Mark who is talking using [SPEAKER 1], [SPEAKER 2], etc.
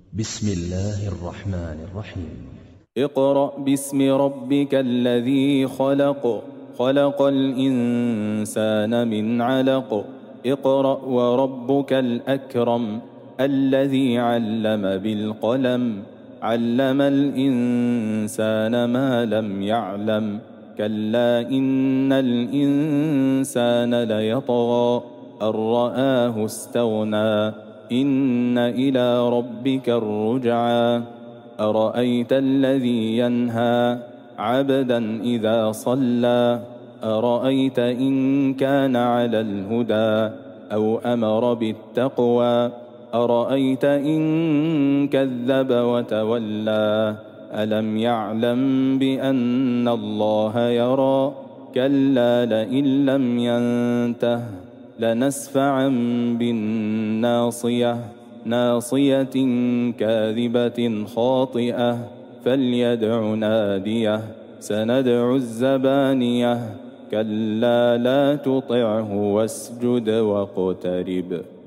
[SPEAKER 1] بسم الله الرحمن الرحيم.
[SPEAKER 2] اقرأ باسم ربك الذي خلق، خلق الإنسان من علق. اقرأ وربك الأكرم الذي علم بالقلم، علم الإنسان ما لم يعلم. كلا إن الإنسان ليطغى أن رآه استغنى، إن إلى ربك الرجعى. أرأيت الذي ينهى عبدا إذا صلى، أرأيت إن كان على الهدى أو أمر بالتقوى، أرأيت إن كذب وتولى. ألم يعلم بأن الله يرى، كلا لئن لم ينته لنسفعا بالناصية، ناصية كاذبة خاطئة. فليدع ناديه، سندع الزبانية. كلا لا تطعه واسجد واقترب.